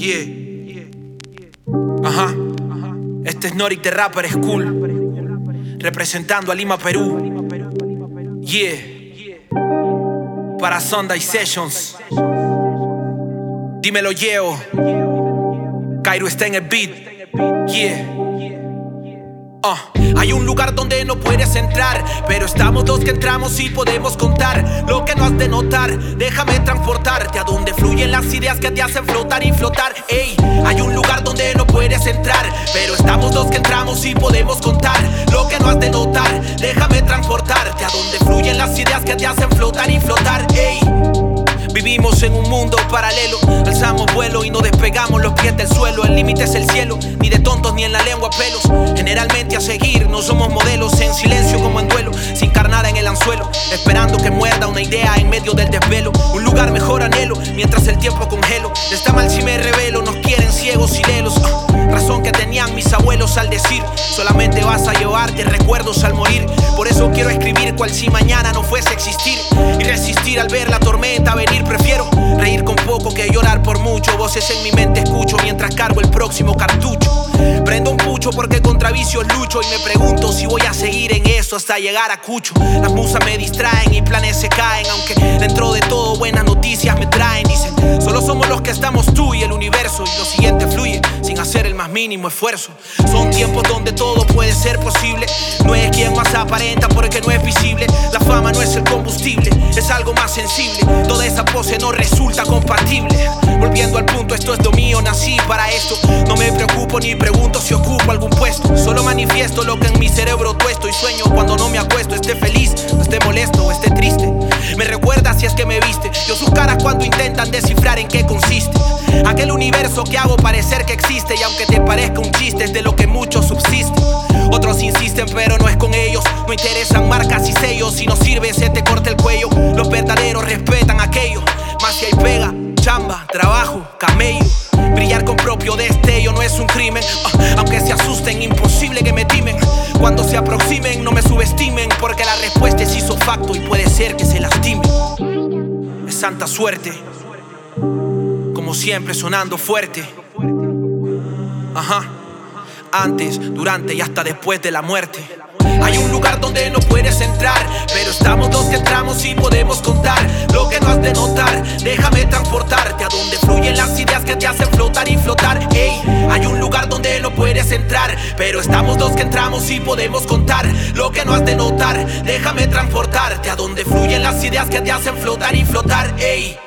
Yeah. Ajá. Este es Norik de Rapper School, representando a Lima, Perú. Yeah. Para Sunday Sessions. Dímelo, Yeo. Cairo está en el beat. Yeah. Hay un lugar donde no puedes entrar, pero estamos los que entramos y podemos contar lo que no has de notar. Déjame transportarte a donde fluyen las ideas que te hacen flotar y flotar. Ey, hay un lugar donde no puedes entrar, pero estamos los que entramos y podemos contar lo que no has de notar. Déjame transportarte a donde fluyen las ideas que te hacen flotar y flotar. Ey, vivimos en un mundo paralelo, alzamos vuelo y no despegamos los pies del suelo. El límite es el cielo, ni de tontos ni en la lengua pelos. Generalmente a seguir no somos modelos, en silencio como en duelo, sin carnada en el anzuelo, esperando que muerda una idea en medio del desvelo. Un lugar mejor anhelo, mientras el tiempo congelo. Está mal si me revelo, nos quieren ciegos y lelos. Razón que tenían mis abuelos al decir: solamente vas a llevarte recuerdos al morir. Por eso quiero escribir cual si mañana no fuese a existir, y resistir al ver la tormenta venir. Prefiero reír con poco que llorar por mucho. Voces en mi mente escucho mientras cargo el próximo cartucho. Prendo un pucho porque contra vicios lucho, y me pregunto si voy a seguir en eso hasta llegar a Cucho. Las musas me distraen y planes se caen, aunque dentro de todo buenas noticias me traen. Dicen, solo somos los que estamos tú y el universo, y lo siguiente fluye sin hacer el más mínimo esfuerzo. Son tiempos donde todo puede ser posible. No es quien más aparenta porque no es visible. La fama no es el combustible, es algo más sensible. Toda esa pose no resulta compatible. Volviendo al punto, esto es lo mío, nací para esto. No me preocupo ni pregunto si ocupo algún puesto. Solo manifiesto lo que en mi cerebro tuesto, y sueño cuando no me acuesto. Esté feliz, o esté molesto, o esté triste. Me recuerda si es que me viste. Yo sus caras cuando intentan descifrar en qué consiste aquel universo que hago parecer que existe. Y aunque te parezca un chiste, es de lo que muchos subsisten. Otros insisten pero no es con ellos. No interesan marcas y sellos, si no sirve se te corta el cuello. Los verdaderos respetan aquello. Más si hay pega, chamba, trabajo, camello. Brillar con propio destello no es un crimen. Aunque se asusten, imposible que me timen. Cuando se aproximen no me subestimen, porque la respuesta es hizo facto y puede ser que se lastimen. Es santa suerte, como siempre sonando fuerte. Ajá. Antes, durante y hasta después de la muerte. Hay un lugar donde no puedes entrar, pero estamos los que entramos y podemos contar lo que no has de notar. Déjame transportarte a donde fluyen las ideas que te hacen flotar y flotar. Ey, hay un lugar donde no puedes entrar, pero estamos los que entramos y podemos contar lo que no has de notar. Déjame transportarte a donde fluyen las ideas que te hacen flotar y flotar. Ey.